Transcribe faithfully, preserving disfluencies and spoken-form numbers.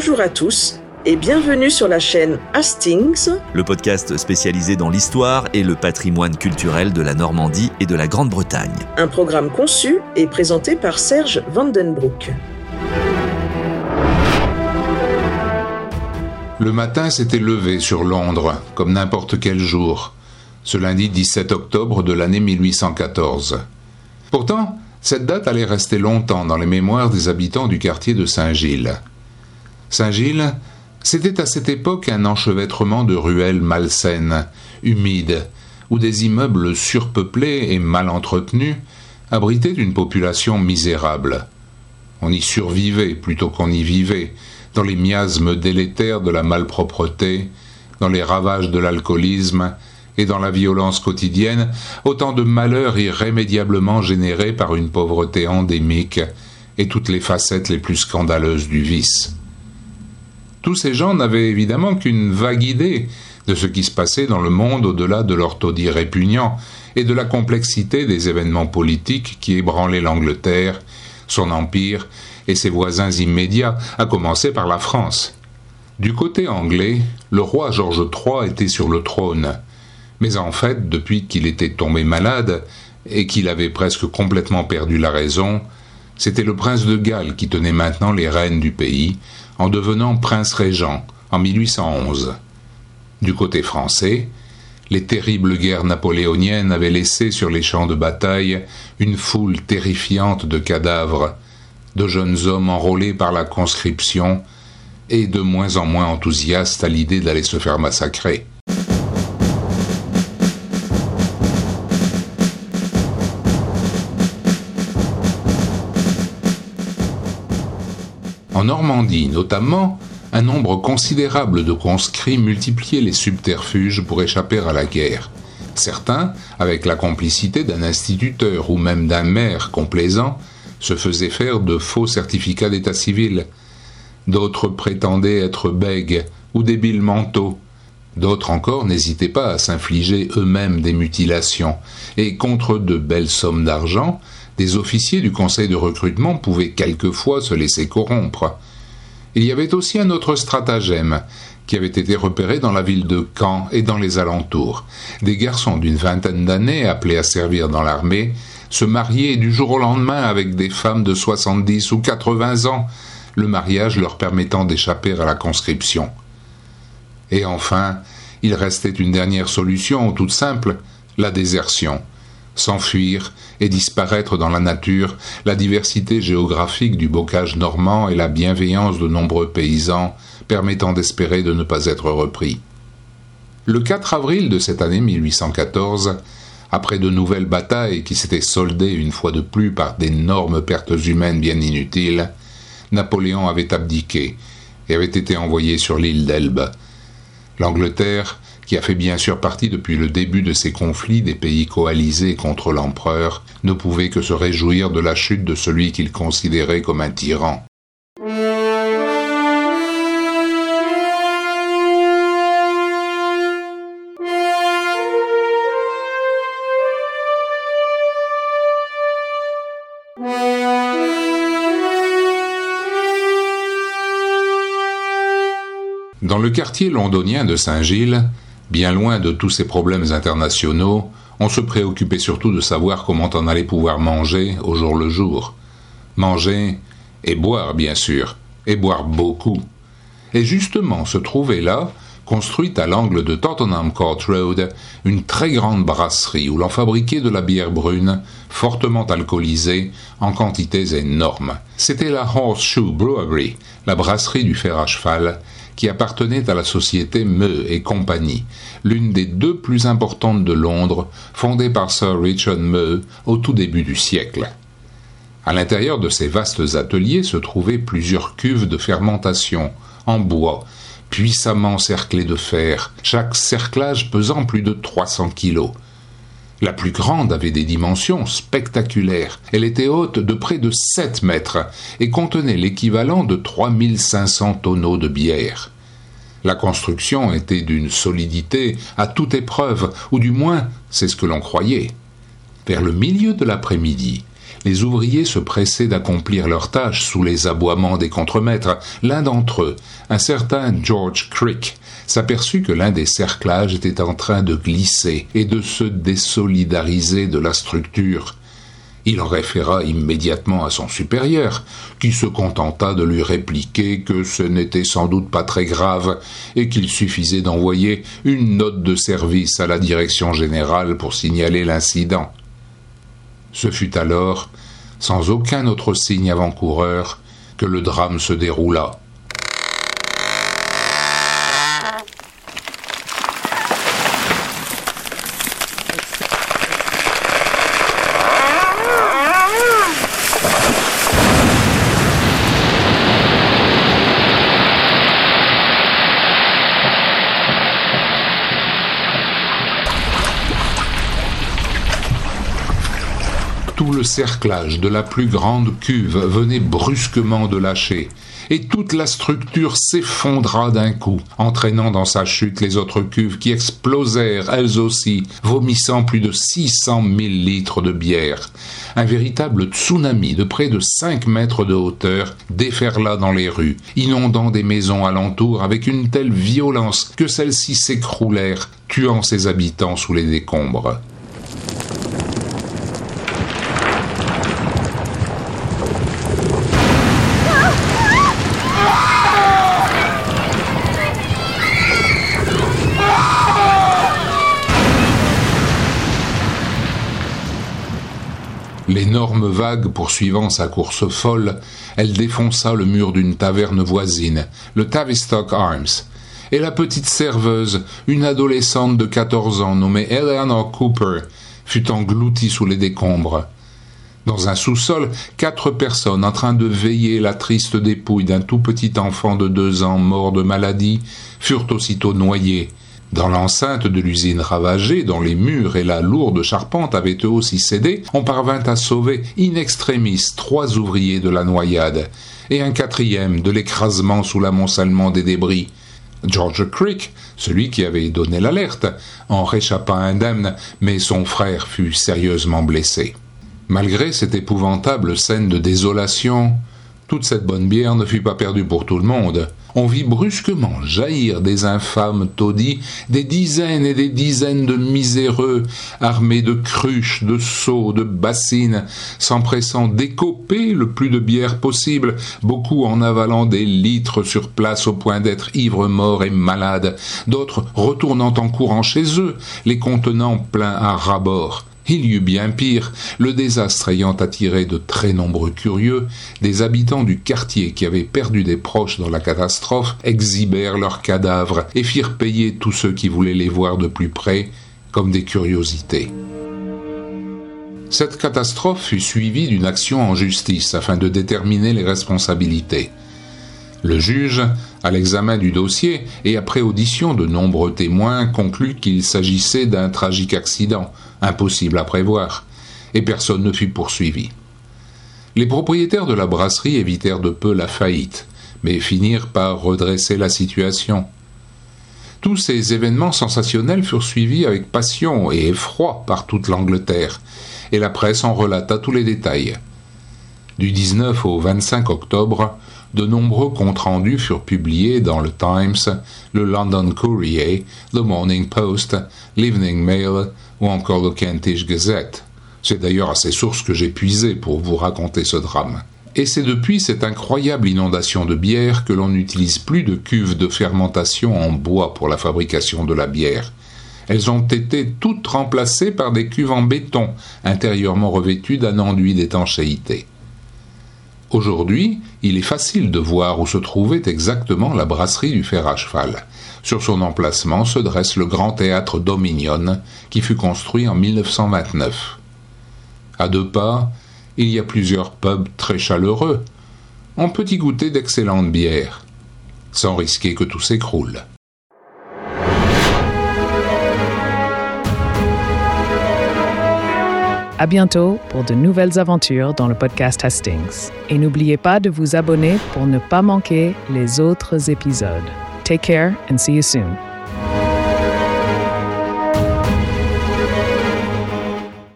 Bonjour à tous et bienvenue sur la chaîne Hastings, le podcast spécialisé dans l'histoire et le patrimoine culturel de la Normandie et de la Grande-Bretagne. Un programme conçu et présenté par Serge Vandenbroek. Le matin s'était levé sur Londres, comme n'importe quel jour, ce lundi dix-sept octobre de l'année mille huit cent quatorze. Pourtant, cette date allait rester longtemps dans les mémoires des habitants du quartier de Saint-Gilles. Saint-Gilles, c'était à cette époque un enchevêtrement de ruelles malsaines, humides, où des immeubles surpeuplés et mal entretenus abritaient une population misérable. On y survivait plutôt qu'on y vivait, dans les miasmes délétères de la malpropreté, dans les ravages de l'alcoolisme et dans la violence quotidienne, autant de malheurs irrémédiablement générés par une pauvreté endémique et toutes les facettes les plus scandaleuses du vice. Tous ces gens n'avaient évidemment qu'une vague idée de ce qui se passait dans le monde au-delà de leur taudis répugnant et de la complexité des événements politiques qui ébranlaient l'Angleterre, son empire et ses voisins immédiats, à commencer par la France. Du côté anglais, le roi George trois était sur le trône, mais en fait, depuis qu'il était tombé malade et qu'il avait presque complètement perdu la raison, c'était le prince de Galles qui tenait maintenant les rênes du pays, en devenant prince régent en mille huit cent onze. Du côté français, les terribles guerres napoléoniennes avaient laissé sur les champs de bataille une foule terrifiante de cadavres, de jeunes hommes enrôlés par la conscription et de moins en moins enthousiastes à l'idée d'aller se faire massacrer. En Normandie notamment, un nombre considérable de conscrits multipliaient les subterfuges pour échapper à la guerre. Certains, avec la complicité d'un instituteur ou même d'un maire complaisant, se faisaient faire de faux certificats d'état civil. D'autres prétendaient être bègues ou débiles mentaux. D'autres encore n'hésitaient pas à s'infliger eux-mêmes des mutilations. Et contre de belles sommes d'argent, des officiers du conseil de recrutement pouvaient quelquefois se laisser corrompre. Il y avait aussi un autre stratagème qui avait été repéré dans la ville de Caen et dans les alentours. Des garçons d'une vingtaine d'années appelés à servir dans l'armée se mariaient du jour au lendemain avec des femmes de soixante-dix ou quatre-vingts ans, le mariage leur permettant d'échapper à la conscription. Et enfin, il restait une dernière solution toute simple, la désertion. S'enfuir et disparaître dans la nature, la diversité géographique du bocage normand et la bienveillance de nombreux paysans permettant d'espérer de ne pas être repris. Le quatre avril de cette année mille huit cent quatorze, après de nouvelles batailles qui s'étaient soldées une fois de plus par d'énormes pertes humaines bien inutiles, Napoléon avait abdiqué et avait été envoyé sur l'île d'Elbe. L'Angleterre, qui a fait bien sûr partie depuis le début de ces conflits des pays coalisés contre l'empereur, ne pouvait que se réjouir de la chute de celui qu'il considérait comme un tyran. Dans le quartier londonien de Saint-Gilles, bien loin de tous ces problèmes internationaux, on se préoccupait surtout de savoir comment on allait pouvoir manger au jour le jour. Manger et boire, bien sûr, et boire beaucoup. Et justement se trouvait là, construite à l'angle de Tottenham Court Road, une très grande brasserie où l'on fabriquait de la bière brune, fortement alcoolisée, en quantités énormes. C'était la Horseshoe Brewery, la brasserie du fer à cheval, qui appartenait à la société Meu et compagnie, l'une des deux plus importantes de Londres, fondée par Sir Richard Meu au tout début du siècle. À l'intérieur de ces vastes ateliers se trouvaient plusieurs cuves de fermentation, en bois, puissamment cerclées de fer, chaque cerclage pesant plus de trois cents kilos. La plus grande avait des dimensions spectaculaires. Elle était haute de près de sept mètres et contenait l'équivalent de trois mille cinq cents tonneaux de bière. La construction était d'une solidité à toute épreuve, ou du moins, c'est ce que l'on croyait. Vers le milieu de l'après-midi, Les ouvriers se pressaient d'accomplir leur tâche sous les aboiements des contremaîtres. L'un d'entre eux, un certain George Crick, s'aperçut que l'un des cerclages était en train de glisser et de se désolidariser de la structure. Il en référa immédiatement à son supérieur, qui se contenta de lui répliquer que ce n'était sans doute pas très grave et qu'il suffisait d'envoyer une note de service à la direction générale pour signaler l'incident. Ce fut alors, sans aucun autre signe avant-coureur, que le drame se déroula. Tout le cerclage de la plus grande cuve venait brusquement de lâcher, et toute la structure s'effondra d'un coup, entraînant dans sa chute les autres cuves qui explosèrent elles aussi, vomissant plus de six cent mille litres de bière. Un véritable tsunami de près de cinq mètres de hauteur déferla dans les rues, inondant des maisons alentour avec une telle violence que celles-ci s'écroulèrent, tuant ses habitants sous les décombres. L'énorme vague poursuivant sa course folle, elle défonça le mur d'une taverne voisine, le Tavistock Arms, et la petite serveuse, une adolescente de quatorze ans nommée Eleanor Cooper, fut engloutie sous les décombres. Dans un sous-sol, quatre personnes en train de veiller la triste dépouille d'un tout petit enfant de deux ans mort de maladie furent aussitôt noyées. Dans l'enceinte de l'usine ravagée, dont les murs et la lourde charpente avaient eux aussi cédé, on parvint à sauver in extremis trois ouvriers de la noyade, et un quatrième de l'écrasement sous l'amoncellement des débris. George Crick, celui qui avait donné l'alerte, en réchappa indemne, mais son frère fut sérieusement blessé. Malgré cette épouvantable scène de désolation, toute cette bonne bière ne fut pas perdue pour tout le monde. On vit brusquement jaillir des infâmes taudis, des dizaines et des dizaines de miséreux, armés de cruches, de seaux, de bassines, s'empressant d'écoper le plus de bière possible, beaucoup en avalant des litres sur place au point d'être ivres, morts et malades, d'autres retournant en courant chez eux, les contenant pleins à ras-bord. Il y eut bien pire, le désastre ayant attiré de très nombreux curieux, des habitants du quartier qui avaient perdu des proches dans la catastrophe exhibèrent leurs cadavres et firent payer tous ceux qui voulaient les voir de plus près comme des curiosités. Cette catastrophe fut suivie d'une action en justice afin de déterminer les responsabilités. Le juge, à l'examen du dossier et après audition de nombreux témoins, conclut qu'il s'agissait d'un tragique accident, impossible à prévoir, et personne ne fut poursuivi. Les propriétaires de la brasserie évitèrent de peu la faillite, mais finirent par redresser la situation. Tous ces événements sensationnels furent suivis avec passion et effroi par toute l'Angleterre, et la presse en relata tous les détails. Du dix-neuf au vingt-cinq octobre, de nombreux comptes rendus furent publiés dans le Times, le London Courier, le Morning Post, l'Evening Mail ou encore le Kentish Gazette. C'est d'ailleurs à ces sources que j'ai puisé pour vous raconter ce drame. Et c'est depuis cette incroyable inondation de bière que l'on n'utilise plus de cuves de fermentation en bois pour la fabrication de la bière. Elles ont été toutes remplacées par des cuves en béton, intérieurement revêtues d'un enduit d'étanchéité. Aujourd'hui, il est facile de voir où se trouvait exactement la brasserie du Fer à Cheval. Sur son emplacement se dresse le grand théâtre Dominion, qui fut construit en mille neuf cent vingt-neuf. À deux pas, il y a plusieurs pubs très chaleureux. On peut y goûter d'excellentes bières, sans risquer que tout s'écroule. À bientôt pour de nouvelles aventures dans le podcast Hastings. Et n'oubliez pas de vous abonner pour ne pas manquer les autres épisodes. Take care and see you soon.